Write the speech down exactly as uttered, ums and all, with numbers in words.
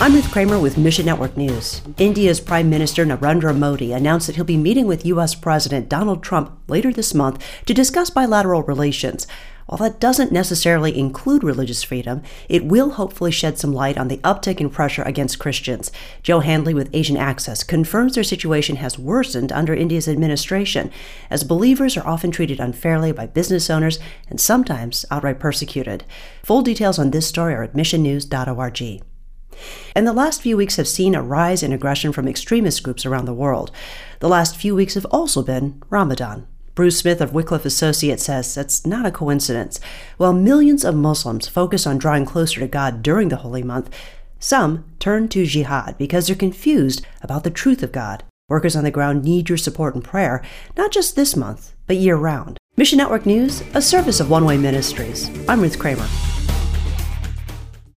I'm Ruth Kramer with Mission Network News. India's Prime Minister Narendra Modi announced that he'll be meeting with U S President Donald Trump later this month to discuss bilateral relations. While that doesn't necessarily include religious freedom, it will hopefully shed some light on the uptick in pressure against Christians. Joe Handley with Asian Access confirms their situation has worsened under India's administration, as believers are often treated unfairly by business owners and sometimes outright persecuted. Full details on this story are at mission news dot org. And the last few weeks have seen a rise in aggression from extremist groups around the world. The last few weeks have also been Ramadan. Bruce Smith of Wycliffe Associates says that's not a coincidence. While millions of Muslims focus on drawing closer to God during the holy month, some turn to jihad because they're confused about the truth of God. Workers on the ground need your support and prayer, not just this month, but year-round. Mission Network News, a service of One Way Ministries. I'm Ruth Kramer.